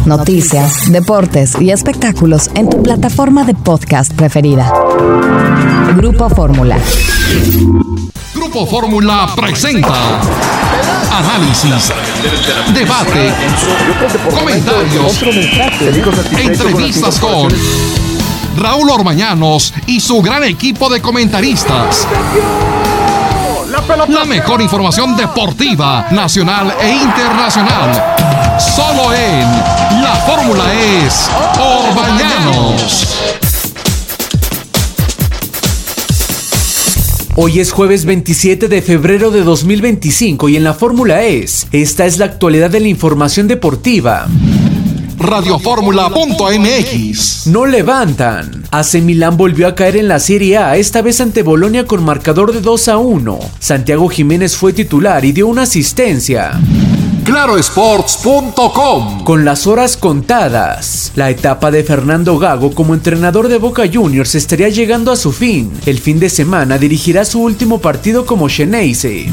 noticias, deportes y espectáculos en tu plataforma de podcast preferida. Grupo Fórmula. Grupo Fórmula presenta análisis, debate, comentarios, entrevistas con Raúl Orbañanos y su gran equipo de comentaristas. La mejor información deportiva, nacional e internacional. Solo en La Fórmula es Orbañanos. Hoy es jueves 27 de febrero de 2025 y en La Fórmula esta es la actualidad de la información deportiva. Radioformula.mx. No levantan. AC Milán volvió a caer en la Serie A, esta vez ante Bolonia con marcador de 2-1. Santiago Jiménez fue titular y dio una asistencia. Clarosports.com. Con las horas contadas, la etapa de Fernando Gago como entrenador de Boca Juniors estaría llegando a su fin. El fin de semana dirigirá su último partido como Xeneize.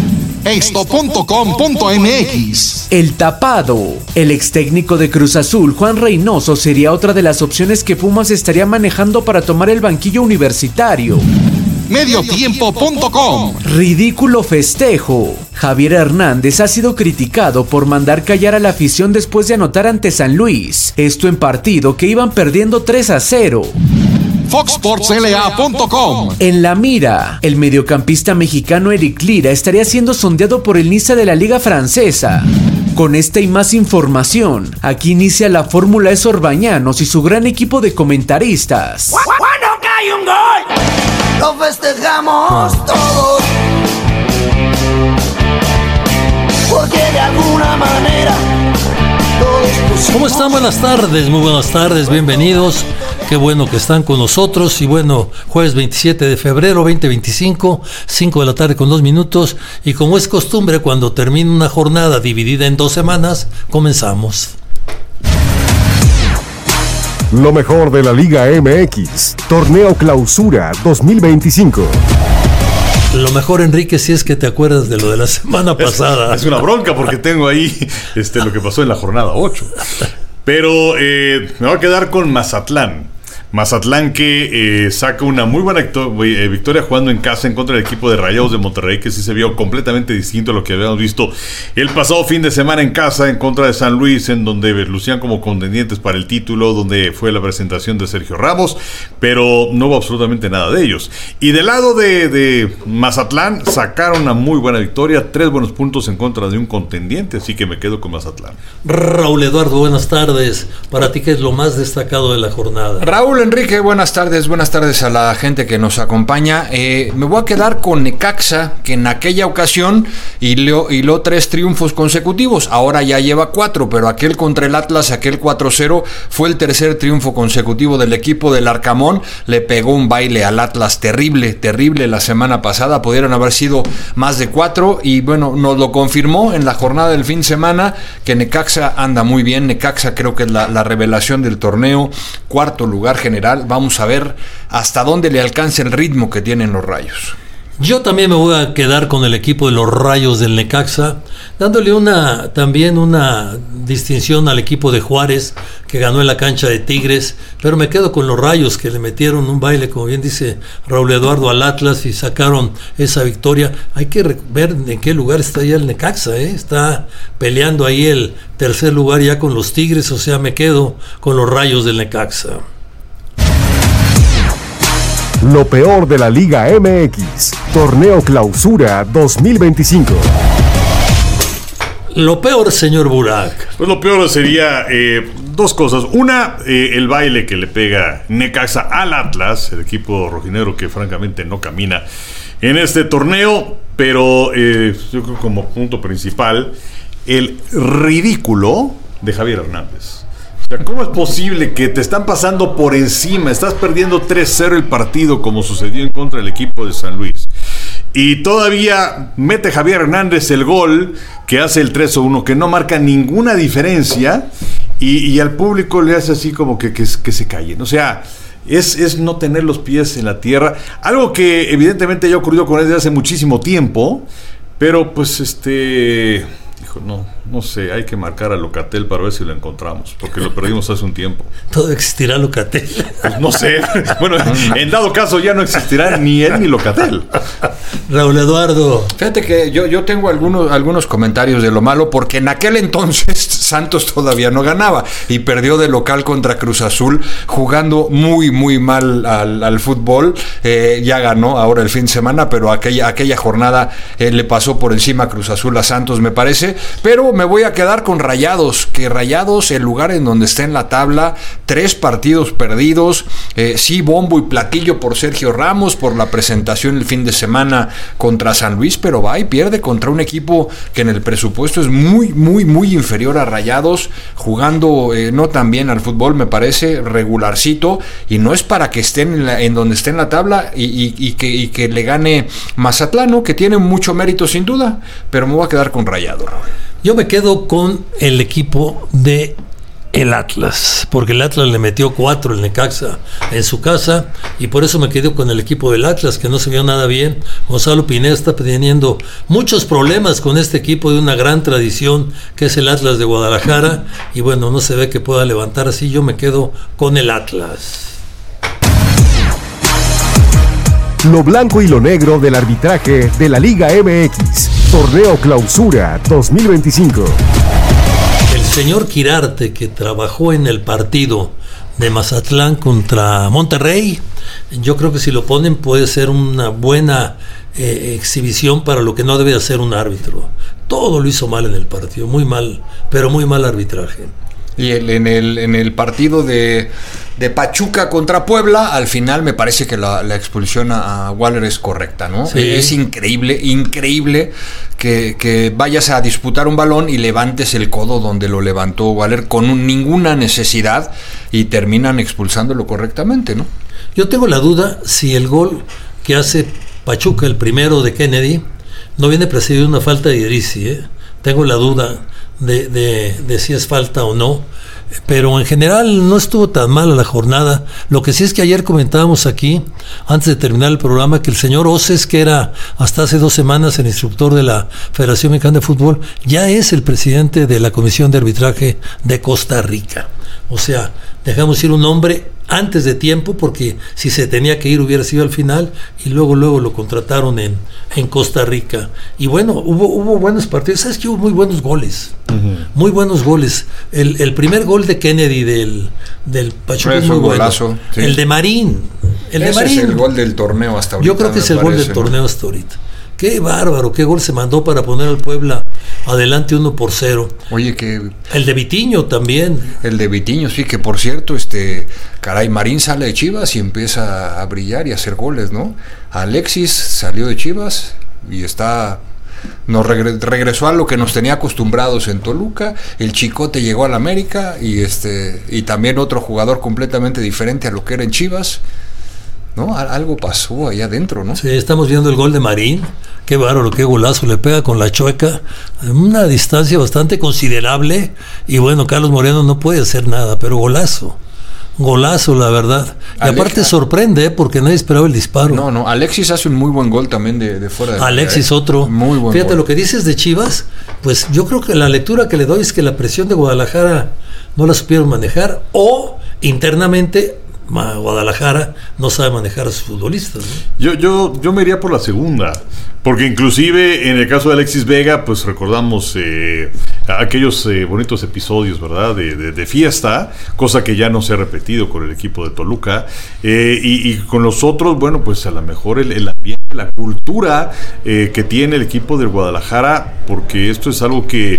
Esto.com.mx. El tapado. El ex técnico de Cruz Azul, Juan Reynoso, sería otra de las opciones que Pumas estaría manejando para tomar el banquillo universitario. Mediotiempo.com. Ridículo festejo. Javier Hernández ha sido criticado por mandar callar a la afición después de anotar ante San Luis. Esto en partido que iban perdiendo 3-0. FoxSportsLA.com. En la mira, el mediocampista mexicano Eric Lira estaría siendo sondeado por el Niza de la Liga Francesa. Con esta y más información, aquí inicia La Fórmula es Orbañanos y su gran equipo de comentaristas. Cuando cae un gol, lo festejamos todos, porque de alguna manera ¿cómo están? Buenas tardes, muy buenas tardes, bienvenidos. Qué bueno que están con nosotros. Y bueno, jueves 27 de febrero 2025, 5 de la tarde con 2 minutos. Y como es costumbre, cuando termina una jornada dividida en 2 semanas, comenzamos. Lo mejor de la Liga MX, Torneo Clausura 2025. Lo mejor, Enrique, si es que te acuerdas de lo de la semana pasada. Es una bronca porque tengo ahí lo que pasó en la jornada 8. Pero me voy a quedar con Mazatlán. Mazatlán que saca una muy buena victoria jugando en casa en contra del equipo de Rayados de Monterrey, que sí se vio completamente distinto a lo que habíamos visto el pasado fin de semana en casa en contra de San Luis, en donde lucían como contendientes para el título, donde fue la presentación de Sergio Ramos, pero no hubo absolutamente nada de ellos. Y del lado de Mazatlán sacaron una muy buena victoria, 3 buenos puntos en contra de un contendiente, así que me quedo con Mazatlán. Raúl Eduardo, buenas tardes. Para ti, ¿qué es lo más destacado de la jornada? Raúl Enrique, buenas tardes a la gente que nos acompaña. Me voy a quedar con Necaxa, que en aquella ocasión hiló 3 triunfos consecutivos, ahora ya lleva 4, pero aquel contra el Atlas, aquel 4-0, fue el tercer triunfo consecutivo del equipo del Arcamón. Le pegó un baile al Atlas terrible la semana pasada, pudieron haber sido más de 4, y bueno, nos lo confirmó en la jornada del fin de semana, que Necaxa anda muy bien. Necaxa creo que es la revelación del torneo, 4º lugar general. Vamos a ver hasta dónde le alcanza el ritmo que tienen los Rayos. Yo también me voy a quedar con el equipo de los Rayos del Necaxa, dándole también una distinción al equipo de Juárez, que ganó en la cancha de Tigres, pero me quedo con los Rayos, que le metieron un baile, como bien dice Raúl Eduardo, al Atlas y sacaron esa victoria. Hay que ver en qué lugar está ya el Necaxa, está peleando ahí el tercer lugar ya con los Tigres, o sea, me quedo con los Rayos del Necaxa. Lo peor de la Liga MX, Torneo Clausura 2025. Lo peor, señor Burak. Pues lo peor sería 2 cosas. Una, el baile que le pega Necaxa al Atlas, el equipo rojinegro que francamente no camina en este torneo. Pero yo creo como punto principal, el ridículo de Javier Hernández. ¿Cómo es posible que te están pasando por encima? Estás perdiendo 3-0 el partido, como sucedió en contra del equipo de San Luis. Y todavía mete Javier Hernández el gol que hace el 3-1, que no marca ninguna diferencia. Y al público le hace así como que se callen. O sea, es no tener los pies en la tierra. Algo que evidentemente ya ocurrió con él desde hace muchísimo tiempo. Pero pues dijo, no. No sé, hay que marcar a Locatel para ver si lo encontramos, porque lo perdimos hace un tiempo. ¿Todo existirá Locatel? Pues no sé. Bueno, en dado caso ya no existirá ni él ni Locatel. Raúl Eduardo. Fíjate que yo tengo algunos comentarios de lo malo, porque en aquel entonces Santos todavía no ganaba y perdió de local contra Cruz Azul, jugando muy, muy mal al fútbol. Ya ganó ahora el fin de semana, pero aquella jornada le pasó por encima a Cruz Azul a Santos, me parece. Pero me voy a quedar con Rayados, que Rayados, el lugar en donde está en la tabla, 3 partidos perdidos, sí, bombo y platillo por Sergio Ramos, por la presentación el fin de semana contra San Luis, pero va y pierde contra un equipo que en el presupuesto es muy, muy, muy inferior a Rayados, jugando no tan bien al fútbol, me parece, regularcito, y no es para que estén en donde esté en la tabla y que le gane Mazatlán, ¿no? Que tiene mucho mérito sin duda, pero me voy a quedar con Rayados. Yo me quedo con el equipo de el Atlas, porque el Atlas le metió 4 el Necaxa en su casa, y por eso me quedo con el equipo del Atlas, que no se vio nada bien. Gonzalo Pineda está teniendo muchos problemas con este equipo de una gran tradición que es el Atlas de Guadalajara, y bueno, no se ve que pueda levantar así. Yo me quedo con el Atlas. Lo blanco y lo negro del arbitraje de la Liga MX. Torneo Clausura 2025. El señor Quirarte, que trabajó en el partido de Mazatlán contra Monterrey, yo creo que si lo ponen puede ser una buena exhibición para lo que no debe hacer un árbitro. Todo lo hizo mal en el partido, muy mal, pero muy mal arbitraje. Y en el partido de Pachuca contra Puebla, al final me parece que la expulsión a Waller es correcta, ¿no? Sí. Es increíble que vayas a disputar un balón y levantes el codo donde lo levantó Waller con ninguna necesidad, y terminan expulsándolo correctamente, ¿no? Yo tengo la duda si el gol que hace Pachuca, el primero de Kennedy, no viene precedido de una falta de Idrissi, Tengo la duda de si es falta o no, pero en general no estuvo tan mala la jornada. Lo que sí es que ayer comentábamos aquí, antes de terminar el programa, que el señor Oces, que era hasta hace 2 semanas el instructor de la Federación Mexicana de Fútbol, ya es el presidente de la Comisión de Arbitraje de Costa Rica. O sea, dejamos ir un hombre antes de tiempo, porque si se tenía que ir hubiera sido al final, y luego lo contrataron en Costa Rica. Y bueno, hubo buenos partidos. ¿Sabes que hubo muy buenos goles? Muy buenos goles. El primer gol de Kennedy del Pachuca es muy bueno. Golazo, sí. El de Marín. Ese es el gol del torneo hasta ahorita. Yo creo que es el gol del torneo hasta ahorita. Qué bárbaro, qué gol se mandó para poner al Puebla adelante 1-0. Oye, que el de Vitiño también. El de Vitiño, sí, que por cierto, caray, Marín sale de Chivas y empieza a brillar y a hacer goles, ¿no? Alexis salió de Chivas y regresó a lo que nos tenía acostumbrados en Toluca. El Chicote llegó al América y también otro jugador completamente diferente a lo que era en Chivas, ¿no? Algo pasó allá adentro, ¿no? Sí, estamos viendo el gol de Marín. Qué bárbaro, qué golazo, le pega con la chueca en una distancia bastante considerable, y bueno, Carlos Moreno no puede hacer nada, pero golazo, la verdad. Y aparte sorprende, porque nadie esperaba el disparo. No, Alexis hace un muy buen gol también de fuera de Alexis otro. Muy buen Fíjate gol. Lo que dices de Chivas, pues yo creo que la lectura que le doy es que la presión de Guadalajara no la supieron manejar, o internamente Guadalajara no sabe manejar a sus futbolistas, ¿no? Yo me iría por la segunda, porque inclusive en el caso de Alexis Vega, pues recordamos aquellos bonitos episodios, ¿verdad? De fiesta, cosa que ya no se ha repetido con el equipo de Toluca, y con los otros, bueno, pues a lo mejor el ambiente, la cultura que tiene el equipo del Guadalajara, porque esto es algo que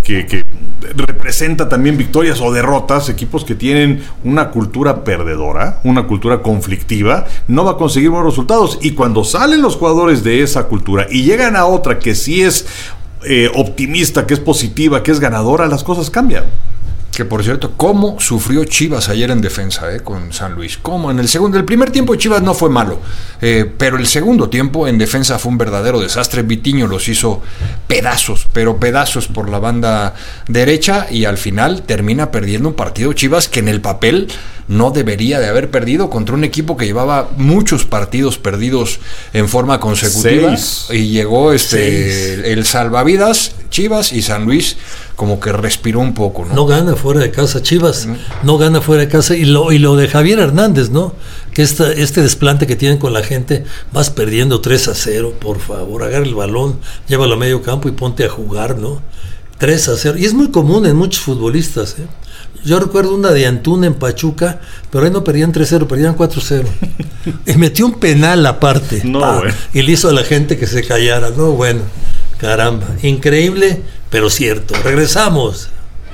representa también victorias o derrotas. Equipos que tienen una cultura perdedora, una cultura conflictiva, no va a conseguir buenos resultados, y cuando salen los jugadores de esa cultura y llegan a otra que sí es optimista, que es positiva, que es ganadora, las cosas cambian. Que por cierto, cómo sufrió Chivas ayer en defensa con San Luis. Cómo en el primer tiempo Chivas no fue malo, pero el segundo tiempo en defensa fue un verdadero desastre. Vitiño los hizo pedazos, pero pedazos por la banda derecha, y al final termina perdiendo un partido Chivas que en el papel no debería de haber perdido, contra un equipo que llevaba muchos partidos perdidos en forma consecutiva. 6. Y llegó el salvavidas Chivas, y San Luis como que respiró un poco, ¿no? No gana fuera de casa, Chivas no gana fuera de casa, y lo de Javier Hernández, ¿no? Que este desplante que tienen con la gente, vas perdiendo 3-0, por favor, agarra el balón, llévalo a medio campo y ponte a jugar, ¿no? 3-0, y es muy común en muchos futbolistas, ¿eh? Yo recuerdo una de Antuna en Pachuca, pero ahí no perdían 3-0, perdían 4-0. Y metió un penal aparte. Y le hizo a la gente que se callara. No, bueno, caramba. Increíble, pero cierto. Regresamos.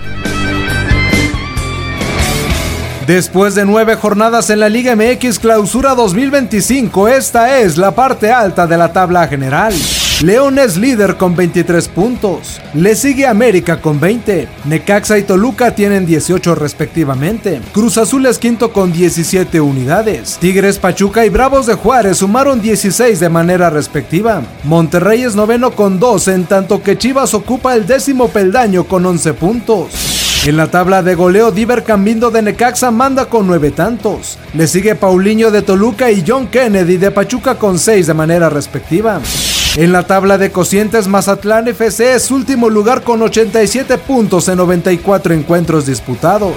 Después de 9 jornadas en la Liga MX Clausura 2025, esta es la parte alta de la tabla general. León es líder con 23 puntos. Le sigue América con 20. Necaxa y Toluca tienen 18 respectivamente. Cruz Azul es quinto con 17 unidades. Tigres, Pachuca y Bravos de Juárez sumaron 16 de manera respectiva. Monterrey es noveno con 12, en tanto que Chivas ocupa el 10º peldaño con 11 puntos. En la tabla de goleo, Diver Cambindo de Necaxa manda con 9 tantos. Le sigue Paulinho de Toluca y John Kennedy de Pachuca con 6 de manera respectiva. En la tabla de cocientes, Mazatlán FC es último lugar con 87 puntos en 94 encuentros disputados.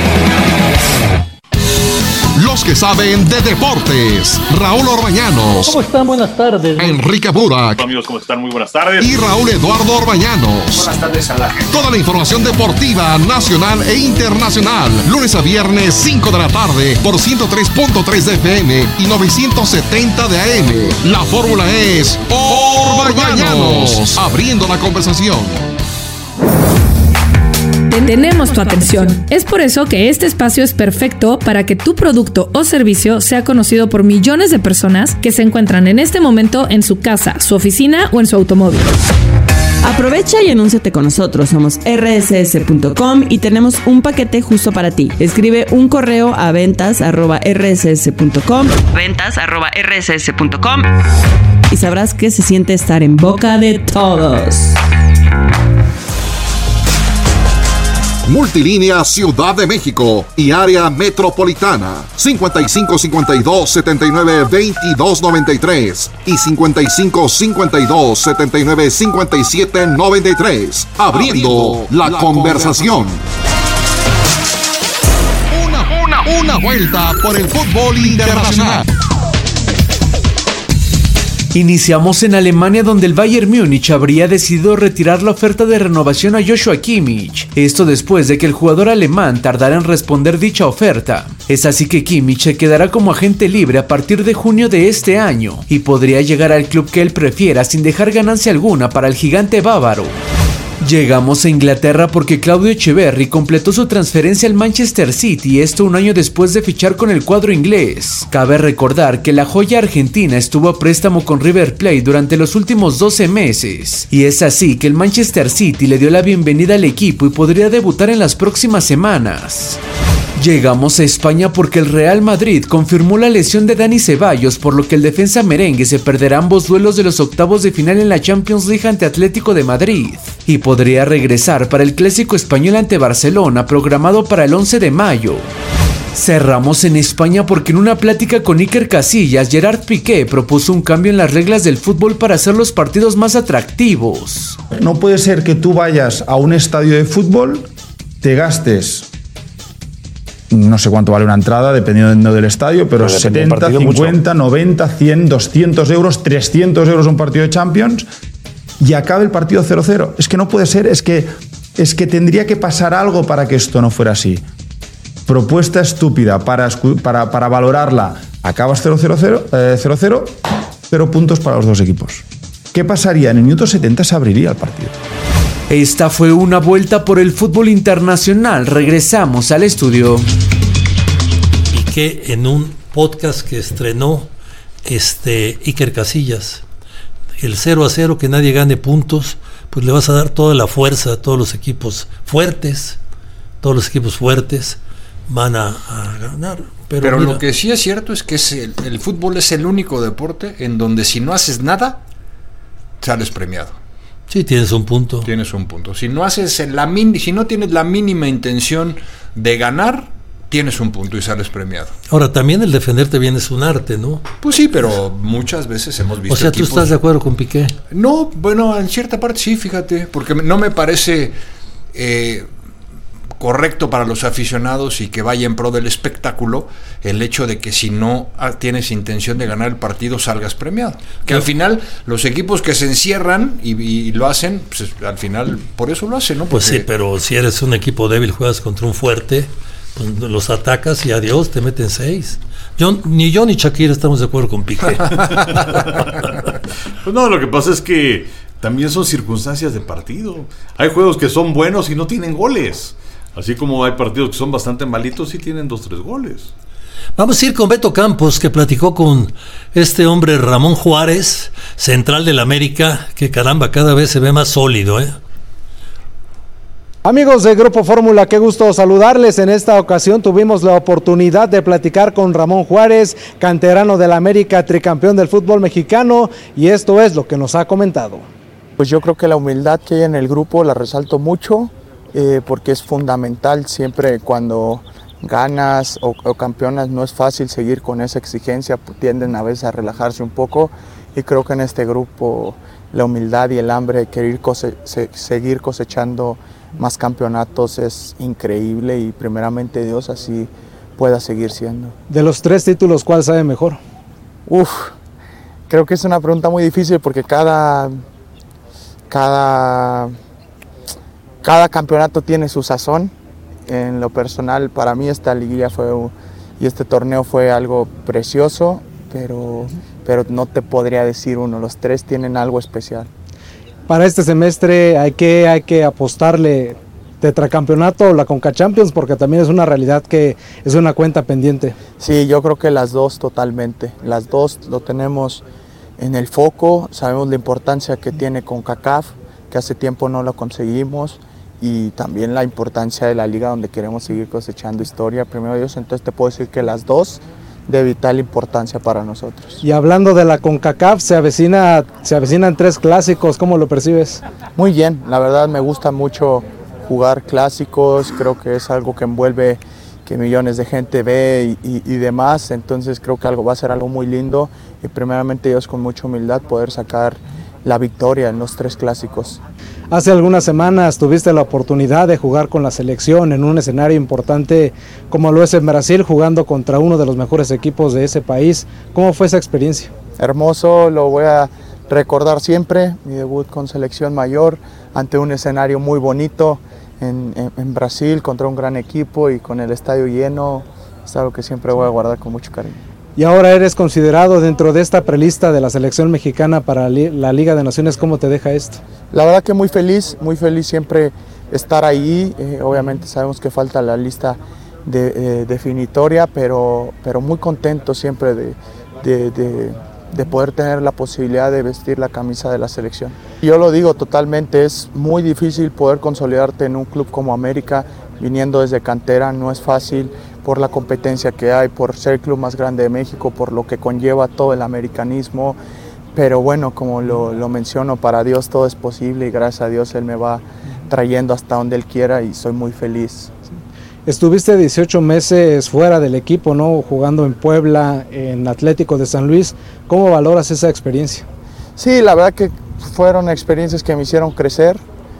Los que saben de deportes, Raúl Orbañanos. ¿Cómo están? Buenas tardes. Enrique Burak. Amigos, ¿cómo están? Muy buenas tardes. Y Raúl Eduardo Orbañanos. Buenas tardes a la gente. Toda la información deportiva nacional e internacional. Lunes a viernes, 5 de la tarde, por 103.3 de FM y 970 de AM. La fórmula es Orbañanos. Abriendo la conversación. Tenemos tu atención. Es por eso que este espacio es perfecto para que tu producto o servicio sea conocido por millones de personas que se encuentran en este momento en su casa, su oficina o en su automóvil. Aprovecha y anúnciate con nosotros. Somos rss.com y tenemos un paquete justo para ti. Escribe un correo a ventas@rss.com y sabrás que se siente estar en boca de todos. Multilínea Ciudad de México y área metropolitana 5552-792293 y 5552-795793. Abriendo la conversación. Una vuelta por el fútbol internacional. Iniciamos en Alemania, donde el Bayern Múnich habría decidido retirar la oferta de renovación a Joshua Kimmich. Esto después de que el jugador alemán tardara en responder dicha oferta. Es así que Kimmich se quedará como agente libre a partir de junio de este año y podría llegar al club que él prefiera sin dejar ganancia alguna para el gigante bávaro. Llegamos a Inglaterra porque Claudio Echeverri completó su transferencia al Manchester City, esto un año después de fichar con el cuadro inglés. Cabe recordar que la joya argentina estuvo a préstamo con River Plate durante los últimos 12 meses, y es así que el Manchester City le dio la bienvenida al equipo y podría debutar en las próximas semanas. Llegamos a España porque el Real Madrid confirmó la lesión de Dani Ceballos, por lo que el defensa merengue se perderá ambos duelos de los octavos de final en la Champions League ante Atlético de Madrid y podría regresar para el clásico español ante Barcelona, programado para el 11 de mayo. Cerramos en España porque en una plática con Iker Casillas, Gerard Piqué propuso un cambio en las reglas del fútbol para hacer los partidos más atractivos. No puede ser que tú vayas a un estadio de fútbol, te gastes, no sé cuánto vale una entrada, dependiendo del estadio, pero 70, 50, 90, 100, 200 euros, 300 euros un partido de Champions y acabe el partido 0-0. Es que no puede ser, es que tendría que pasar algo para que esto no fuera así. Propuesta estúpida para valorarla. Acabas 0-0, 0 puntos para los dos equipos. ¿Qué pasaría? En el minuto 70 se abriría el partido. Esta fue una vuelta por el fútbol internacional. Regresamos al estudio. Y que en un podcast que estrenó Iker Casillas, el 0-0, que nadie gane puntos, pues le vas a dar toda la fuerza a todos los equipos fuertes. Todos los equipos fuertes van a ganar. Pero lo que sí es cierto es que el fútbol es el único deporte en donde si no haces nada, sales premiado. Sí, tienes un punto. Tienes un punto. Si no haces si no tienes la mínima intención de ganar, tienes un punto y sales premiado. Ahora, también el defenderte bien es un arte, ¿no? Pues sí, pero muchas veces hemos visto. O sea, equipos... ¿tú estás de acuerdo con Piqué? No, bueno, en cierta parte sí, fíjate, porque no me parece correcto para los aficionados y que vaya en pro del espectáculo el hecho de que si no tienes intención de ganar el partido salgas premiado, que al final los equipos que se encierran y lo hacen, pues al final por eso lo hacen, ¿no? Porque pues sí, pero si eres un equipo débil, juegas contra un fuerte, pues los atacas y adiós, te meten 6. Ni yo ni Shakira estamos de acuerdo con Piqué. Pues no, lo que pasa es que también son circunstancias de partido. Hay juegos que son buenos y no tienen goles. Así como hay partidos que son bastante malitos y tienen 2-3 goles. Vamos a ir con Beto Campos, que platicó con este hombre Ramón Juárez, central del América, que caramba, cada vez se ve más sólido, ¿eh? Amigos de Grupo Fórmula, qué gusto saludarles. En esta ocasión tuvimos la oportunidad de platicar con Ramón Juárez, canterano del América, tricampeón del fútbol mexicano, y esto es lo que nos ha comentado. Pues yo creo que la humildad que hay en el grupo la resalto mucho, porque es fundamental. Siempre cuando ganas o campeonas no es fácil seguir con esa exigencia, tienden a veces a relajarse un poco, y creo que en este grupo la humildad y el hambre de querer seguir cosechando más campeonatos es increíble, y primeramente Dios así pueda seguir siendo. De los 3 títulos, ¿cuál sabe mejor? Creo que es una pregunta muy difícil, porque cada campeonato tiene su sazón. En lo personal, para mí esta liguilla y este torneo fue algo precioso, pero no te podría decir uno. Los 3 tienen algo especial. Para este semestre hay que apostarle tetracampeonato o la Conca Champions, porque también es una realidad que es una cuenta pendiente. Sí, yo creo que las 2 totalmente. Las 2 lo tenemos en el foco. Sabemos la importancia que tiene CONCACAF, que hace tiempo no lo conseguimos, y también la importancia de la liga, donde queremos seguir cosechando historia, primero Dios. Entonces te puedo decir que las 2 de vital importancia para nosotros. Y hablando de la CONCACAF, se avecinan 3 clásicos, ¿cómo lo percibes? Muy bien, la verdad me gusta mucho jugar clásicos, creo que es algo que envuelve, que millones de gente ve y demás, entonces creo que va a ser algo muy lindo, y primeramente Dios, con mucha humildad, poder sacar la victoria en los 3 clásicos. Hace algunas semanas tuviste la oportunidad de jugar con la selección en un escenario importante como lo es en Brasil, jugando contra uno de los mejores equipos de ese país. ¿Cómo fue esa experiencia? Hermoso, lo voy a recordar siempre, mi debut con selección mayor, ante un escenario muy bonito en Brasil, contra un gran equipo y con el estadio lleno. Es algo que siempre voy a guardar con mucho cariño. Y ahora eres considerado dentro de esta prelista de la selección mexicana para la Liga de Naciones. ¿Cómo te deja esto? La verdad que muy feliz siempre estar ahí. Obviamente sabemos que falta la lista definitoria, pero muy contento siempre de poder tener la posibilidad de vestir la camisa de la selección. Yo lo digo totalmente, es muy difícil poder consolidarte en un club como América, viniendo desde cantera, no es fácil, por la competencia que hay, por ser el club más grande de México, por lo que conlleva todo el americanismo, pero bueno, como lo menciono, para Dios todo es posible, y gracias a Dios Él me va trayendo hasta donde Él quiera, y soy muy feliz. Estuviste 18 meses fuera del equipo, ¿no? Jugando en Puebla, en Atlético de San Luis. ¿Cómo valoras esa experiencia? Sí, la verdad que fueron experiencias que me hicieron crecer,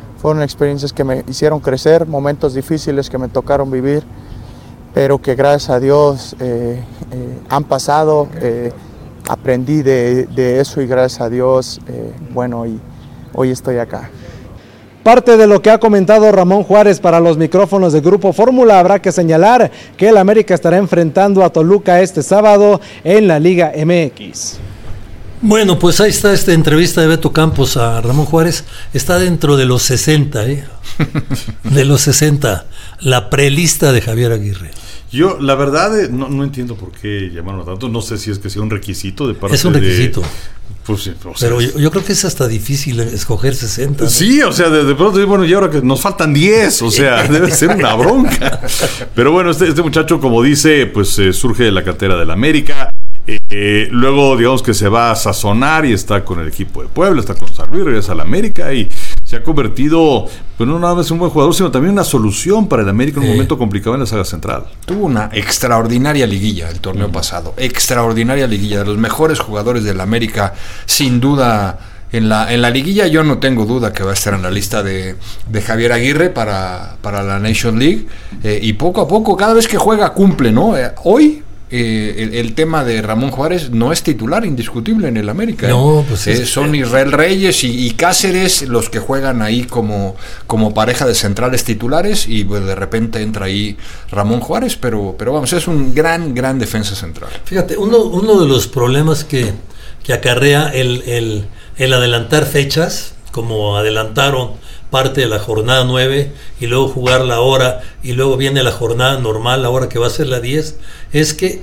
momentos difíciles que me tocaron vivir, pero que gracias a Dios han pasado, aprendí de eso, y gracias a Dios, y hoy estoy acá. Parte de lo que ha comentado Ramón Juárez para los micrófonos de Grupo Fórmula. Habrá que señalar que el América estará enfrentando a Toluca este sábado en la Liga MX. Bueno, pues ahí está esta entrevista de Beto Campos a Ramón Juárez. Está dentro de los 60, de los 60, la prelista de Javier Aguirre. Yo, la verdad, no entiendo por qué llamaron tanto. No sé si es que sea un requisito de parte de... Es un requisito. Pues sí, pero yo creo que es hasta difícil escoger 60, ¿no? Sí, o sea, de pronto, bueno, y ahora que nos faltan 10, o sea, debe ser una bronca. Pero bueno, este muchacho, como dice, pues surge de la cantera del América. Luego, digamos que se va a sazonar y está con el equipo de Puebla, está con San Luis, regresa al América y se ha convertido, pues no nada más un buen jugador, sino también una solución para el América en un momento complicado en la saga central. Tuvo una extraordinaria liguilla el torneo pasado, extraordinaria liguilla, de los mejores jugadores del América, sin duda En la liguilla yo no tengo duda que va a estar en la lista de Javier Aguirre para la Nation League, y poco a poco, cada vez que juega cumple, ¿no? Hoy el tema de Ramón Juárez no es titular indiscutible en el América. No, pues son Israel Reyes y Cáceres los que juegan ahí como pareja de centrales titulares, y pues de repente entra ahí Ramón Juárez, pero vamos, es un gran defensa central. Fíjate, uno de los problemas que acarrea el adelantar fechas, como adelantaron parte de la jornada 9 y luego jugar la hora y luego viene la jornada normal, la hora que va a ser la 10, es que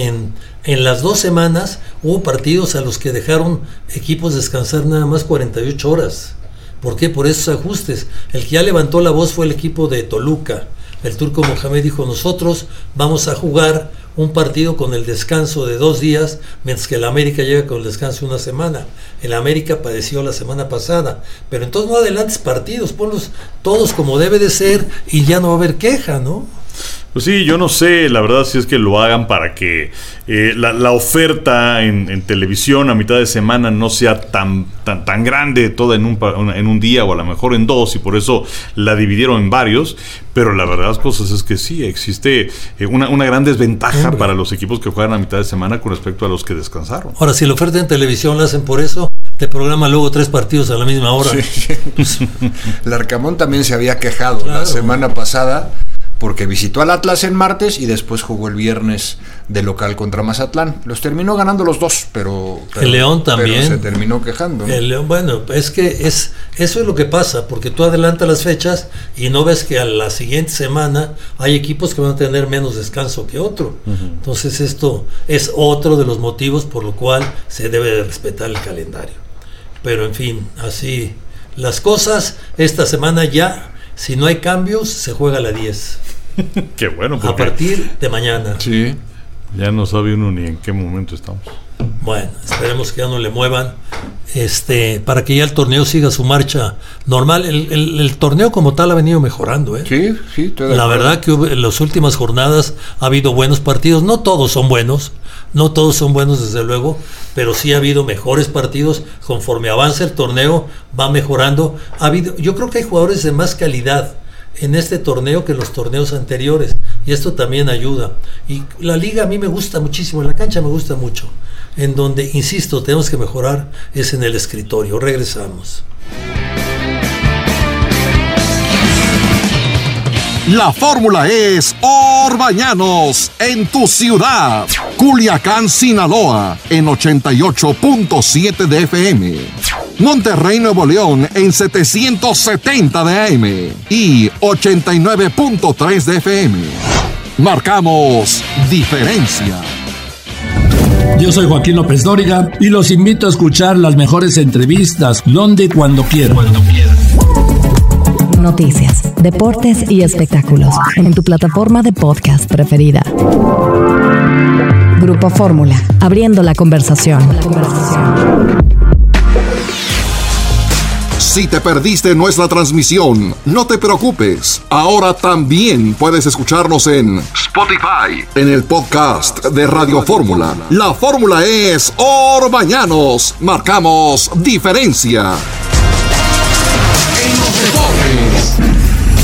en las 2 semanas hubo partidos a los que dejaron equipos descansar nada más 48 horas. ¿Por qué? Por esos ajustes. El que ya levantó la voz fue el equipo de Toluca. El Turco Mohamed dijo: nosotros vamos a jugar un partido con el descanso de 2 días, mientras que el América llega con el descanso de 1 semana. El América padeció la semana pasada, pero entonces no adelantes partidos, ponlos todos como debe de ser y ya no va a haber queja, ¿no? Pues sí, yo no sé, la verdad, si es que lo hagan para que la oferta en televisión a mitad de semana no sea tan grande toda en un día, o a lo mejor en 2, y por eso la dividieron en varios. Pero la verdad de las cosas es que sí, existe una gran desventaja para los equipos que juegan a mitad de semana con respecto a los que descansaron. Ahora, si la oferta en televisión la hacen por eso, te programa luego 3 partidos a la misma hora. Sí. El Arcamón también se había quejado la semana pasada, porque visitó al Atlas en martes y después jugó el viernes de local contra Mazatlán. Los terminó ganando los 2, pero el León también. Pero se terminó quejando, ¿no? El León, bueno, es que eso es lo que pasa, porque tú adelantas las fechas y no ves que a la siguiente semana hay equipos que van a tener menos descanso que otro. Entonces esto es otro de los motivos por lo cual se debe de respetar el calendario. Pero en fin, así las cosas. Esta semana ya, si no hay cambios, se juega a la 10. Qué bueno, porque a partir de mañana. Sí, ya no sabe uno ni en qué momento estamos. Bueno, esperemos que ya no le muevan, para que ya el torneo siga su marcha normal. El torneo como tal ha venido mejorando, ¿eh? Sí, la verdad que en las últimas jornadas ha habido buenos partidos. No todos son buenos desde luego, pero sí ha habido mejores partidos. Conforme avanza el torneo va mejorando. Yo creo que hay jugadores de más calidad en este torneo que en los torneos anteriores, y esto también ayuda. Y la liga a mí me gusta muchísimo, en la cancha me gusta mucho. En donde, insisto, tenemos que mejorar es en el escritorio. Regresamos. La fórmula es Orbañanos en tu ciudad. Culiacán, Sinaloa en 88.7 de FM. Monterrey, Nuevo León en 770 de AM y 89.3 de FM. Marcamos diferencia. Yo soy Joaquín López Dóriga y los invito a escuchar las mejores entrevistas donde y cuando quieran. Noticias, deportes y espectáculos en tu plataforma de podcast preferida. Grupo Fórmula, abriendo la conversación. Si te perdiste nuestra transmisión, no te preocupes. Ahora también puedes escucharnos en Spotify, en el podcast de Radio Fórmula. La fórmula es Orbañanos. Marcamos diferencia. En los deportes.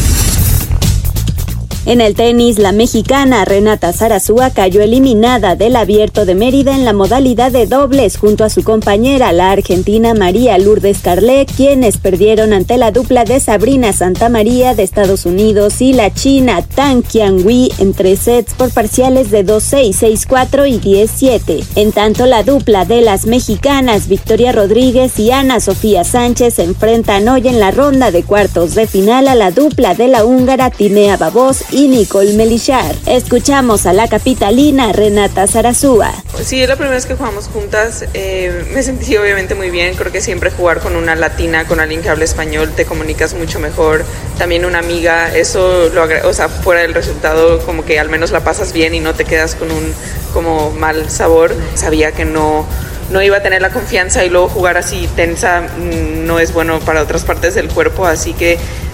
En el tenis, la mexicana Renata Zarazúa cayó eliminada del Abierto de Mérida en la modalidad de dobles junto a su compañera, la argentina María Lourdes Carlet, quienes perdieron ante la dupla de Sabrina Santamaría de Estados Unidos y la china Tang Qianhui en 3 sets por parciales de 2-6, 6-4 y 10-7. En tanto, la dupla de las mexicanas Victoria Rodríguez y Ana Sofía Sánchez se enfrentan hoy en la ronda de cuartos de final a la dupla de la húngara Timea Babos y Nicole Melichar. Escuchamos a la capitalina Renata Zarazúa. Sí, es la primera vez que jugamos juntas. Me sentí obviamente muy bien. Creo que siempre jugar con una latina, con alguien que habla español, te comunicas mucho mejor. También una amiga, eso fuera del resultado, como que al menos la pasas bien y no te quedas con un como mal sabor. Sabía que no iba a tener la confianza, y luego jugar así tensa no es bueno para otras partes del cuerpo, así que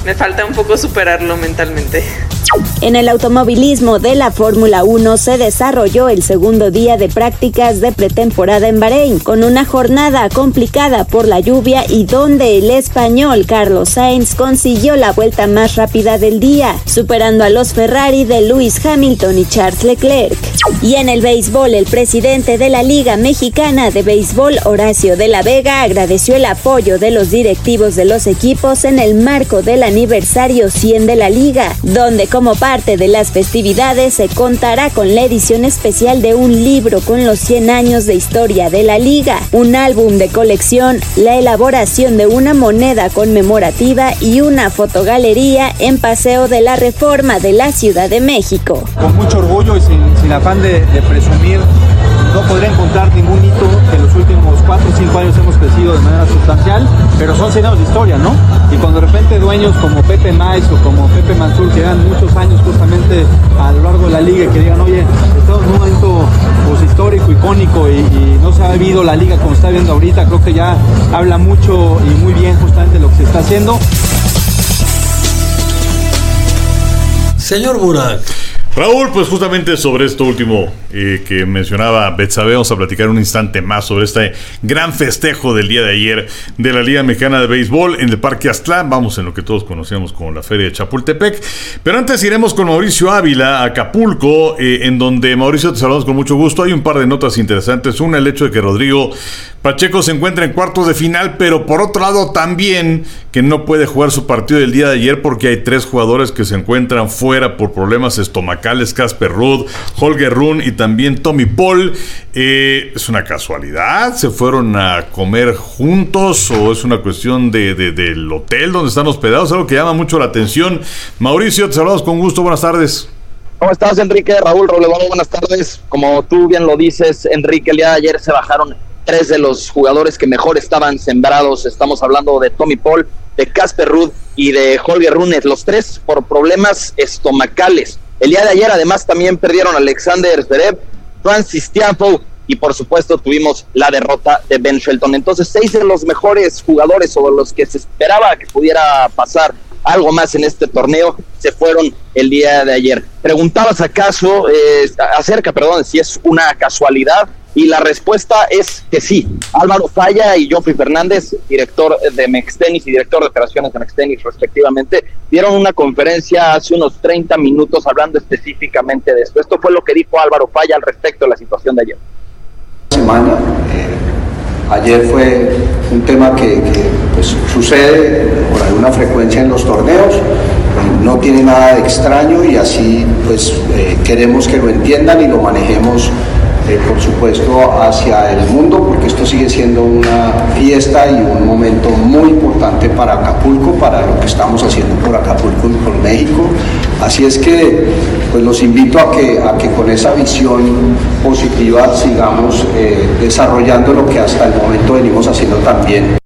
me falta un poco superarlo mentalmente. En el automovilismo de la Fórmula 1 se desarrolló el segundo día de prácticas de pretemporada en Bahrein, con una jornada complicada por la lluvia y donde el español Carlos Sainz consiguió la vuelta más rápida del día, superando a los Ferrari de Lewis Hamilton y Charles Leclerc. Y en el béisbol, el presidente de la Liga Mexicana de Béisbol, Horacio de la Vega, agradeció el apoyo de los directivos de los equipos en el marco del aniversario 100 de la liga, donde como parte de las festividades se contará con la edición especial de un libro con los 100 años de historia de la liga, un álbum de colección, la elaboración de una moneda conmemorativa y una fotogalería en Paseo de la Reforma de la Ciudad de México. Con mucho orgullo y sin afán de presumir, no podría encontrar ningún hito que en los últimos 4 o 5 años hemos crecido de manera sustancial, pero son 100 años de historia, ¿no? Y cuando de repente dueños como Pepe Maiz o como Pepe Mansur, que llevan muchos años justamente a lo largo de la liga, que digan, oye, estamos en un momento pues, histórico, icónico y no se ha vivido la liga como está viendo ahorita, creo que ya habla mucho y muy bien justamente de lo que se está haciendo. Señor Burak. Raúl, pues justamente sobre esto último que mencionaba Betsabe, vamos a platicar un instante más sobre este gran festejo del día de ayer de la Liga Mexicana de Béisbol en el Parque Aztlán. Vamos en lo que todos conocemos como la Feria de Chapultepec. Pero antes iremos con Mauricio Ávila a Acapulco, en donde, Mauricio, te saludamos con mucho gusto. Hay un par de notas interesantes. Una, el hecho de que Rodrigo Pacheco se encuentra en cuartos de final, pero por otro lado también que no puede jugar su partido del día de ayer porque hay 3 jugadores que se encuentran fuera por problemas estomacales: Casper Ruud, Holger Rune y también Tommy Paul. ¿Es una casualidad? ¿Se fueron a comer juntos o es una cuestión del hotel donde están hospedados? Algo que llama mucho la atención. Mauricio, te saludamos con gusto, buenas tardes. ¿Cómo estás, Enrique? Raúl Roblevano, buenas tardes. Como tú bien lo dices, Enrique, el día de ayer se bajaron 3 de los jugadores que mejor estaban sembrados. Estamos hablando de Tommy Paul, de Casper Ruud y de Holger Rune, los 3 por problemas estomacales. El día de ayer además también perdieron a Alexander Zverev, Francis Tiafoe y por supuesto tuvimos la derrota de Ben Shelton. Entonces 6 de los mejores jugadores o de los que se esperaba que pudiera pasar algo más en este torneo se fueron el día de ayer. Preguntabas acaso acerca si es una casualidad. Y la respuesta es que sí. Álvaro Falla y Joffrey Fernández, director de Mextenis y director de operaciones de Mextenis respectivamente, dieron una conferencia hace unos 30 minutos hablando específicamente de esto. Esto fue lo que dijo Álvaro Falla al respecto de la situación de ayer. Ayer fue un tema que pues, sucede con alguna frecuencia en los torneos, no tiene nada de extraño y así pues queremos que lo entiendan y lo manejemos por supuesto hacia el mundo, porque esto sigue siendo una fiesta y un momento muy importante para Acapulco, para lo que estamos haciendo por Acapulco y por México. Así es que pues los invito a que con esa visión positiva sigamos desarrollando lo que hasta el momento venimos haciendo también.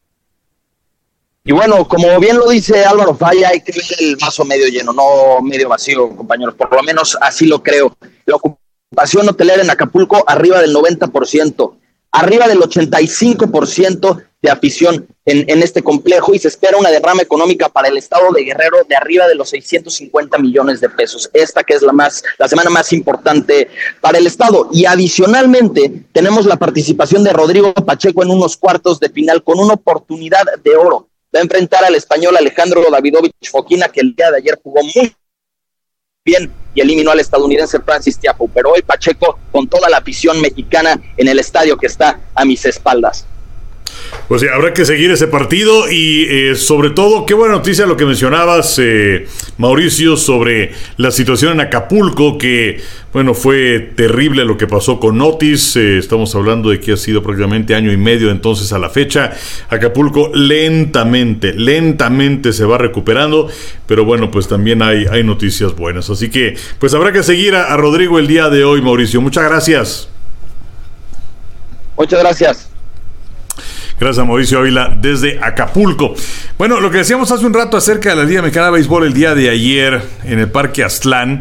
Y bueno, como bien lo dice Álvaro Falla, hay que ver el vaso medio lleno, no medio vacío, compañeros, por lo menos así lo creo. La ocupación hotelera en Acapulco arriba del 90%, arriba del 85% de afición en este complejo, y se espera una derrama económica para el estado de Guerrero de arriba de los 650 millones de pesos. Esta que es la semana más importante para el estado. Y adicionalmente tenemos la participación de Rodrigo Pacheco en unos cuartos de final con una oportunidad de oro. Va a enfrentar al español Alejandro Davidovich Fokina, que el día de ayer jugó muy bien y eliminó al estadounidense Francis Tiafoe. Pero hoy Pacheco con toda la afición mexicana en el estadio que está a mis espaldas. Pues sí, habrá que seguir ese partido y sobre todo, qué buena noticia lo que mencionabas, Mauricio, sobre la situación en Acapulco, que bueno, fue terrible lo que pasó con Otis. Estamos hablando de que ha sido prácticamente año y medio entonces a la fecha. Acapulco lentamente se va recuperando, pero bueno, pues también hay noticias buenas, así que pues habrá que seguir a Rodrigo el día de hoy, Mauricio. Muchas gracias. Muchas gracias. Gracias, Mauricio Ávila, desde Acapulco. Bueno, lo que decíamos hace un rato acerca de la Liga Mexicana de Béisbol el día de ayer en el Parque Aztlán,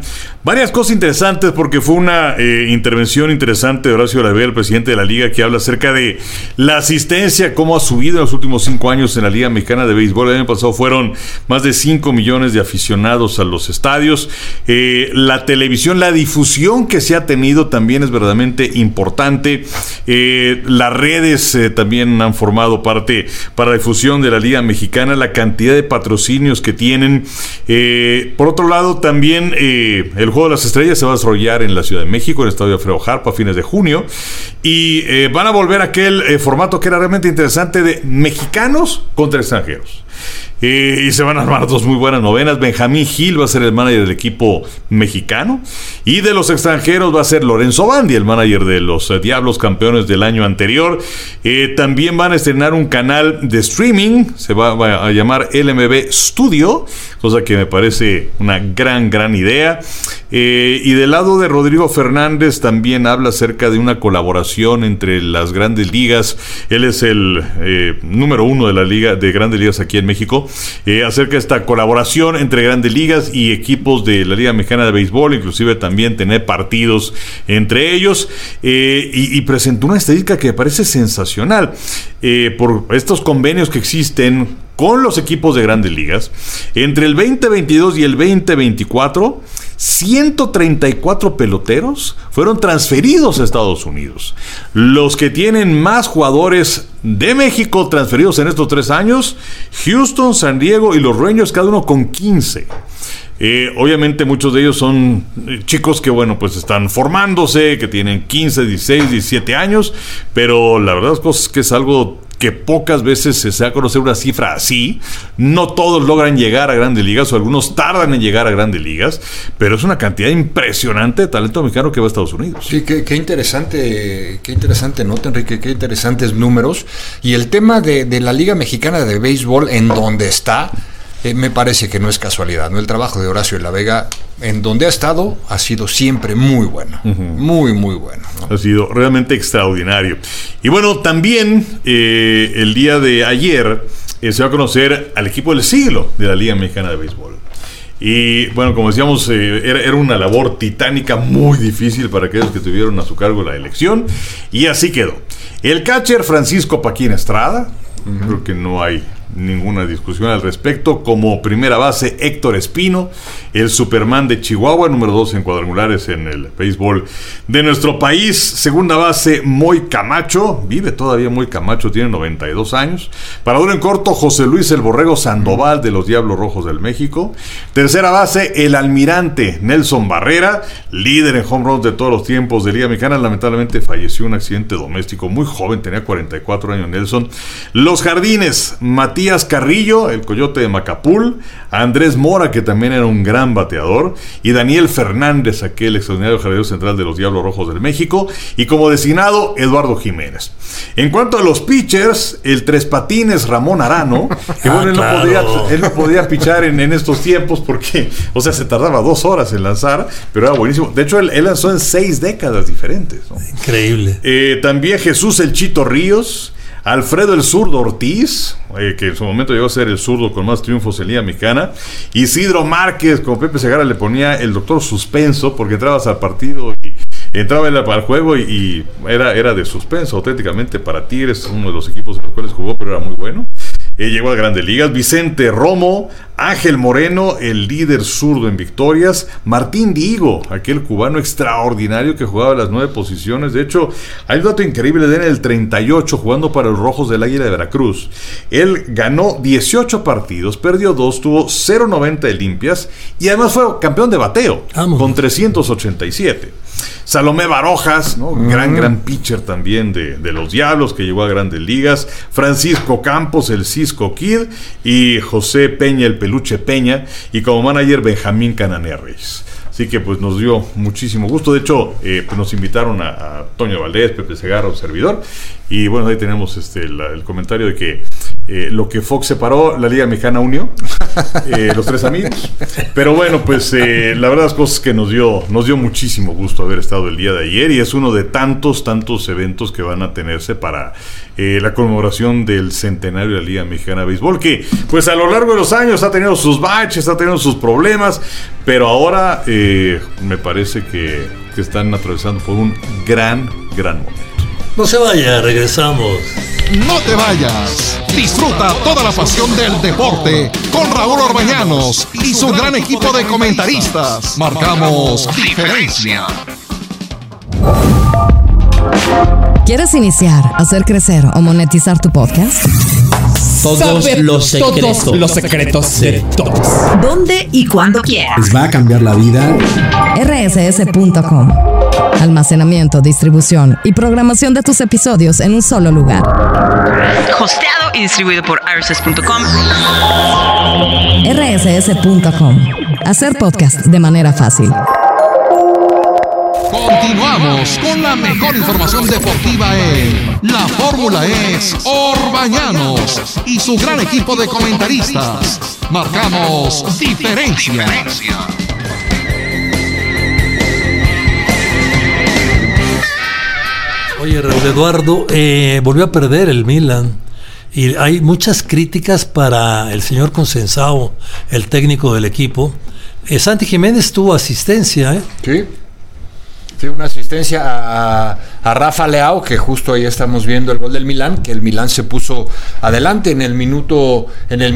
Varias cosas interesantes, porque fue una intervención interesante de Horacio Laverde, el presidente de la liga, que habla acerca de la asistencia, cómo ha subido en los últimos 5 años en la Liga Mexicana de Béisbol. El año pasado fueron más de 5 millones de aficionados a los estadios. La televisión, la difusión que se ha tenido también es verdaderamente importante. Las redes también han formado parte para la difusión de la Liga Mexicana, la cantidad de patrocinios que tienen. Por otro lado, también el Juego de las Estrellas se va a desarrollar en la Ciudad de México, en el Estadio Alfredo Harp, a fines de junio, y van a volver a aquel formato que era realmente interesante de mexicanos contra extranjeros. Y se van a armar 2 muy buenas novenas. Benjamín Gil va a ser el manager del equipo mexicano, y de los extranjeros va a ser Lorenzo Bandi, el manager de los Diablos, campeones del año anterior. También van a estrenar un canal de streaming, se va a llamar LMB Studio, cosa que me parece una gran idea. Y del lado de Rodrigo Fernández también habla acerca de una colaboración entre las grandes ligas. Él es el número 1 de la liga de grandes ligas aquí en México, acerca de esta colaboración entre grandes ligas y equipos de la Liga Mexicana de Béisbol, inclusive también tener partidos entre ellos, y presentó una estadística que me parece sensacional, por estos convenios que existen con los equipos de grandes ligas. Entre el 2022 y el 2024, 134 peloteros fueron transferidos a Estados Unidos. Los que tienen más jugadores de México transferidos en estos 3 años, Houston, San Diego y los Rangers, cada uno con 15. Obviamente muchos de ellos son chicos que, bueno, pues están formándose, que tienen 15, 16, 17 años, pero la verdad es que es algo que pocas veces se da a conocer una cifra así. No todos logran llegar a grandes ligas, o algunos tardan en llegar a grandes ligas, pero es una cantidad impresionante de talento mexicano que va a Estados Unidos. Sí, qué interesante nota, Enrique, qué interesantes números. Y el tema de la Liga Mexicana de Béisbol, en donde está, me parece que no es casualidad, ¿no? El trabajo de Horacio de la Vega, en donde ha estado, ha sido siempre muy bueno, muy bueno, ¿no? Ha sido realmente extraordinario. Y bueno, también el día de ayer se va a conocer al equipo del siglo de la Liga Mexicana de Béisbol. Y bueno, como decíamos, era una labor titánica, muy difícil para aquellos que tuvieron a su cargo la elección, y así quedó. El catcher Francisco Paquín Estrada, creo que no hay ninguna discusión al respecto. Como primera base, Héctor Espino, el Superman de Chihuahua, número 2 en cuadrangulares en el béisbol de nuestro país. Segunda base, Moy Camacho, vive todavía Moy Camacho, tiene 92 años. Parador en corto, José Luis el Borrego Sandoval de los Diablos Rojos del México. Tercera base, el almirante Nelson Barrera, líder en home runs de todos los tiempos de Liga Mexicana. Lamentablemente falleció en un accidente doméstico muy joven, tenía 44 años Nelson. Los jardines, Matías Carrillo, el Coyote de Macapul, Andrés Mora, que también era un gran bateador, y Daniel Fernández, aquel extraordinario jardinero central de los Diablos Rojos del México, y como designado, Eduardo Jiménez. En cuanto a los pitchers, el Tres Patines Ramón Arano, que bueno, él no podía pichar en estos tiempos porque, o sea, se tardaba 2 horas en lanzar, pero era buenísimo. De hecho, él lanzó en 6 décadas diferentes, ¿no? Increíble. También Jesús el Chito Ríos, Alfredo el Zurdo Ortiz, que en su momento llegó a ser el zurdo con más triunfos en Liga Mexicana. Isidro Márquez, como Pepe Segarra le ponía el doctor suspenso, porque entrabas al partido y entraba él al juego y era de suspenso auténticamente para Tigres, uno de los equipos en los cuales jugó, pero era muy bueno. Llegó a Grandes Ligas. Vicente Romo, Ángel Moreno, el líder zurdo en victorias. Martín Digo, aquel cubano extraordinario que jugaba las 9 posiciones. De hecho, hay un dato increíble de él en el 38, jugando para los Rojos del Águila de Veracruz. Él ganó 18 partidos, perdió 2, tuvo 0.90 de limpias y además fue campeón de bateo con 387. Salomé Barojas, ¿no? Gran pitcher también de los Diablos, que llegó a Grandes Ligas. Francisco Campos, el Cisco Kid, y José Peña, el Peluche Peña, y como manager Benjamín Cananea Reyes. Así que pues nos dio muchísimo gusto. De hecho, pues nos invitaron a Toño Valdés, Pepe Segarra, un servidor. Y bueno, ahí tenemos el comentario de que lo que Fox separó, la Liga Mexicana unió, los tres amigos. Pero bueno, pues la verdad las cosas que nos dio muchísimo gusto haber estado el día de ayer, y es uno de tantos eventos que van a tenerse para la conmemoración del centenario de la Liga Mexicana de Béisbol, que pues a lo largo de los años ha tenido sus baches, ha tenido sus problemas, pero ahora me parece que están atravesando por un gran momento. No se vaya, regresamos. No te vayas. Disfruta toda la pasión del deporte con Raúl Orbañanos y su gran equipo de comentaristas. Marcamos diferencia. ¿Quieres iniciar, hacer crecer o monetizar tu podcast? Todos los secretos de todos. ¿Dónde y cuándo quieras? Les va a cambiar la vida. rss.com. Almacenamiento, distribución y programación de tus episodios en un solo lugar. Hosteado y distribuido por rss.com. rss.com. Hacer podcast de manera fácil. Continuamos con la mejor información deportiva en La Fórmula es Orbañanos y su gran equipo de comentaristas. Marcamos diferencia. Oye, Raúl Eduardo, volvió a perder el Milan y hay muchas críticas para el señor Consensao, el técnico del equipo. Santi Jiménez tuvo asistencia, Sí, una asistencia a Rafa Leao, que justo ahí estamos viendo el gol del Milán, que el Milán se puso adelante en el minuto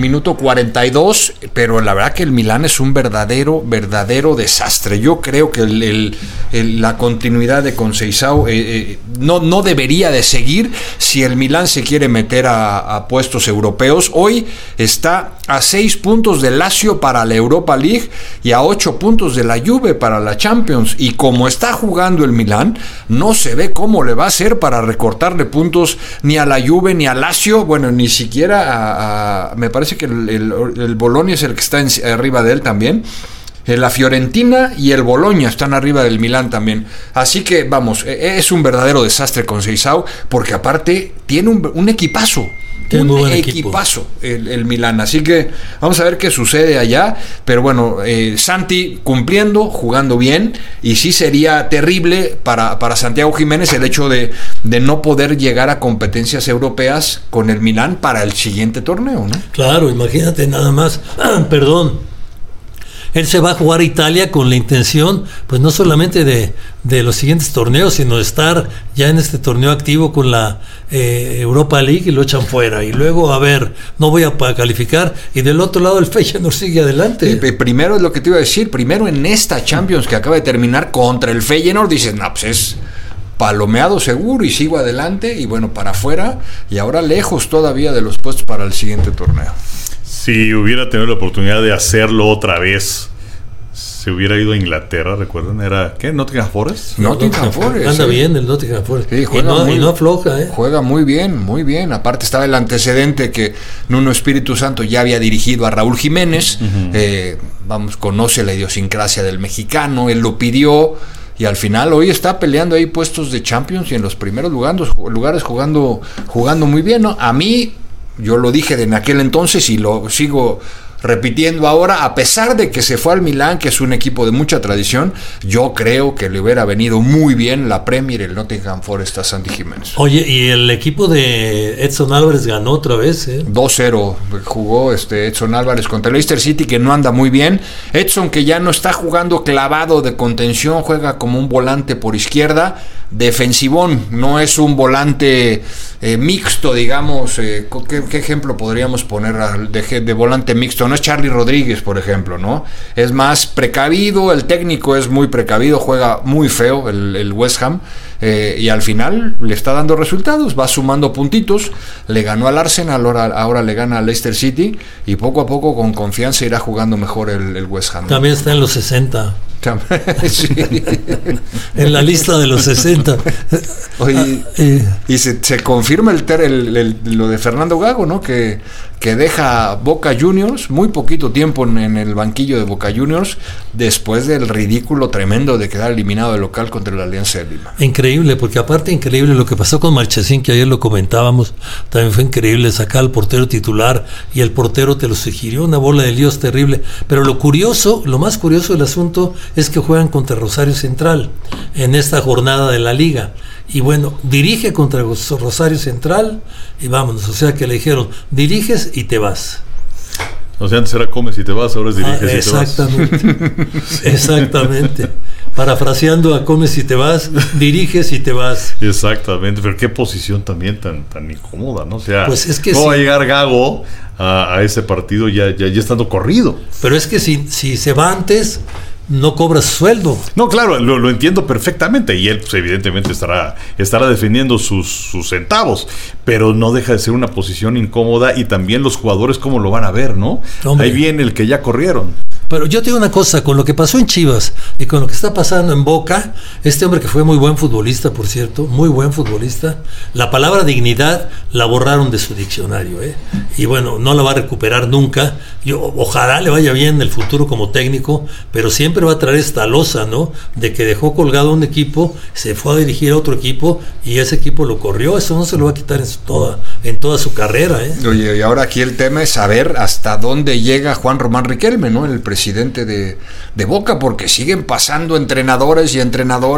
42, pero la verdad que el Milán es un verdadero desastre. Yo creo que la continuidad de Conceição no debería de seguir si el Milán se quiere meter a puestos europeos. Hoy está a 6 puntos del Lazio para la Europa League y a 8 puntos de la Juve para la Champions, y como está jugando el Milán, no se ve cómo le va a hacer para recortarle puntos ni a la Juve ni al Lazio, bueno, ni siquiera me parece que el Bologna es el que está arriba de él también. La Fiorentina y el Bologna están arriba del Milán también. Así que vamos, es un verdadero desastre con Conceição, porque aparte tiene un equipazo. Un equipazo el Milán, así que vamos a ver qué sucede allá. Pero bueno, Santi cumpliendo, jugando bien, y sí sería terrible para Santiago Jiménez el hecho de no poder llegar a competencias europeas con el Milán para el siguiente torneo, ¿no? Claro, imagínate nada más, perdón. Él se va a jugar a Italia con la intención, pues no solamente de los siguientes torneos, sino de estar ya en este torneo activo con la Europa League, y lo echan fuera. Y luego, a ver, no voy a calificar, y del otro lado el Feyenoord sigue adelante. Primero es lo que te iba a decir, primero en esta Champions que acaba de terminar contra el Feyenoord, dices, no, pues es palomeado seguro y sigo adelante, y bueno, para afuera, y ahora lejos todavía de los puestos para el siguiente torneo. Si hubiera tenido la oportunidad de hacerlo otra vez, se hubiera ido a Inglaterra, ¿recuerdan? ¿Era qué? ¿Nottingham Forest? Nottingham Forest. Anda bien el Nottingham Forest. Sí, y no afloja, Juega muy bien. Aparte estaba el antecedente que Nuno Espíritu Santo ya había dirigido a Raúl Jiménez. Conoce la idiosincrasia del mexicano, él lo pidió. Y al final hoy está peleando ahí puestos de Champions y en los primeros lugares jugando muy bien, ¿no? A mí, yo lo dije en aquel entonces y lo sigo repitiendo ahora, a pesar de que se fue al Milán, que es un equipo de mucha tradición, yo creo que le hubiera venido muy bien la Premier, el Nottingham Forest a Santi Jiménez. Oye, y el equipo de Edson Álvarez ganó otra vez, 2-0 jugó Edson Álvarez contra el Leicester City, que no anda muy bien. Edson, que ya no está jugando clavado de contención, juega como un volante por izquierda, defensivón, no es un volante mixto, digamos. ¿Qué ejemplo podríamos poner de volante mixto? No es Charlie Rodríguez, por ejemplo, ¿no? Es más precavido, el técnico es muy precavido, juega muy feo el West Ham, y al final le está dando resultados, va sumando puntitos, le ganó al Arsenal, ahora le gana al Leicester City, y poco a poco con confianza irá jugando mejor el West Ham. También está en los 60. Sí. En la lista de los 60. Oye, y se confirma lo de Fernando Gago, ¿no? Que que deja Boca Juniors, muy poquito tiempo en el banquillo de Boca Juniors, después del ridículo tremendo de quedar eliminado de local contra la Alianza de Lima. Increíble, porque aparte increíble lo que pasó con Marchesín, que ayer lo comentábamos, también fue increíble sacar al portero titular y el portero te lo sugirió, una bola de líos terrible. Pero lo más curioso del asunto es que juegan contra Rosario Central en esta jornada de la liga. Y bueno, dirige contra Rosario Central y vámonos, o sea que le dijeron, diriges y te vas. O sea, antes era comes y te vas, ahora es diriges y te vas. Exactamente. Parafraseando a comes y te vas, diriges y te vas. Exactamente, pero qué posición también tan incómoda, ¿no? O sea, pues es que ¿cómo va a llegar Gago a ese partido ya estando corrido? Pero es que si se va antes, no cobra sueldo. No, claro, lo entiendo perfectamente y él pues, evidentemente estará defendiendo sus centavos, pero no deja de ser una posición incómoda y también los jugadores cómo lo van a ver, ¿no? Hombre. Ahí viene el que ya corrieron. Pero yo te digo una cosa, con lo que pasó en Chivas y con lo que está pasando en Boca, este hombre que fue muy buen futbolista, por cierto, muy buen futbolista, la palabra dignidad la borraron de su diccionario, y bueno, no la va a recuperar nunca. Ojalá le vaya bien en el futuro como técnico, pero siempre va a traer esta losa, ¿no? De que dejó colgado un equipo, se fue a dirigir a otro equipo y ese equipo lo corrió. Eso no se lo va a quitar en toda su carrera, Oye, y ahora aquí el tema es saber hasta dónde llega Juan Román Riquelme, ¿no? El presidente de Boca, porque siguen pasando entrenadores y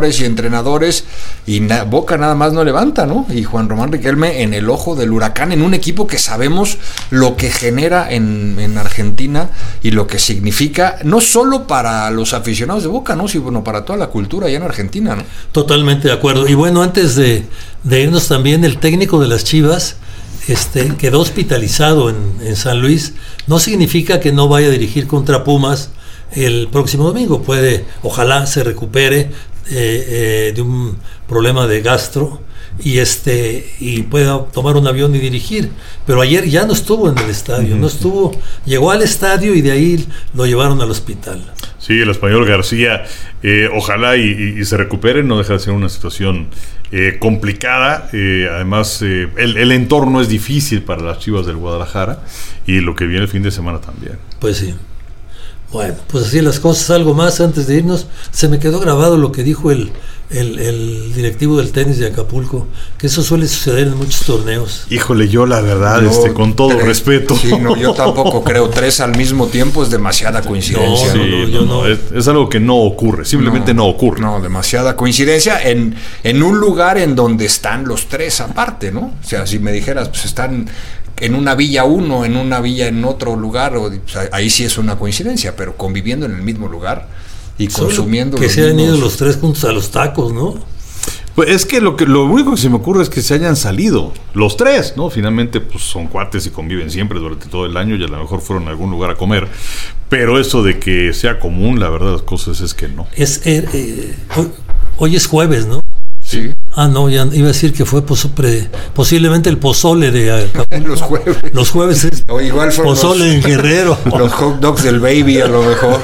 Boca nada más no levanta, ¿no? Y Juan Román Riquelme en el ojo del huracán, en un equipo que sabemos lo que genera en Argentina y lo que significa, no solo para los aficionados de Boca, ¿no? Sino para toda la cultura allá en Argentina, ¿no? Totalmente de acuerdo. Y bueno, antes de irnos también, el técnico de las Chivas quedó hospitalizado en San Luis. No significa que no vaya a dirigir contra Pumas el próximo domingo. Ojalá se recupere de un problema de gastro y pueda tomar un avión y dirigir. Pero ayer ya no estuvo en el estadio, llegó al estadio y de ahí lo llevaron al hospital. Sí, el español García, ojalá y se recupere, no deja de ser una situación complicada. Además, el entorno es difícil para las Chivas del Guadalajara y lo que viene el fin de semana también. Pues sí. Bueno, pues así las cosas. Algo más antes de irnos. Se me quedó grabado lo que dijo el directivo del tenis de Acapulco, que eso suele suceder en muchos torneos. Híjole, yo la verdad, con todo respeto. Sí, no, yo tampoco creo. 3 al mismo tiempo es demasiada coincidencia. No. Es algo que no ocurre, simplemente no ocurre. No, demasiada coincidencia en un lugar en donde están los 3 aparte, ¿no? O sea, si me dijeras, pues están en una villa uno, en una villa en otro lugar, ahí sí es una coincidencia, pero conviviendo en el mismo lugar y consumiendo que se han ido los 3 juntos a los tacos, ¿no? Pues es que lo único que se me ocurre es que se hayan salido los 3, ¿no? Finalmente pues son cuates y conviven siempre durante todo el año y a lo mejor fueron a algún lugar a comer, pero eso de que sea común, la verdad de las cosas es que no. Hoy es jueves, ¿no? Sí. No, ya iba a decir que fue posiblemente el pozole de Acapulco. Los jueves es igual pozole en Guerrero. Los hot dogs del Baby, a lo mejor.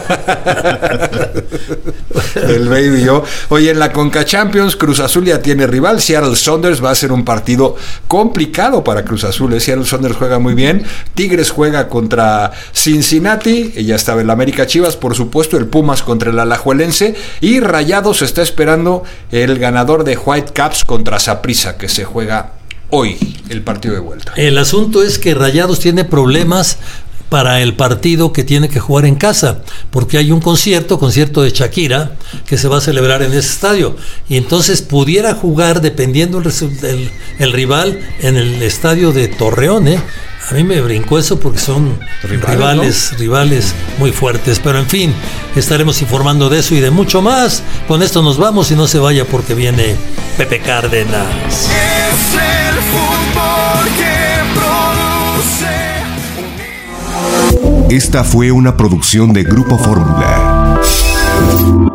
El Baby, Oye, en la Conca Champions, Cruz Azul ya tiene rival. Seattle Sounders va a ser un partido complicado para Cruz Azul. Seattle Sounders juega muy bien. Tigres juega contra Cincinnati. Ya estaba el América Chivas, por supuesto. El Pumas contra el Alajuelense. Y Rayados está esperando el ganador de Whitecaps contra Saprissa, que se juega hoy, el partido de vuelta. El asunto es que Rayados tiene problemas para el partido que tiene que jugar en casa, porque hay un concierto de Shakira, que se va a celebrar en ese estadio, y entonces pudiera jugar, dependiendo el rival, en el estadio de Torreón, A mí me brincó eso porque son rivales muy fuertes. Pero en fin, estaremos informando de eso y de mucho más. Con esto nos vamos y no se vaya porque viene Pepe Cárdenas. Es el fútbol que produce. Esta fue una producción de Grupo Fórmula.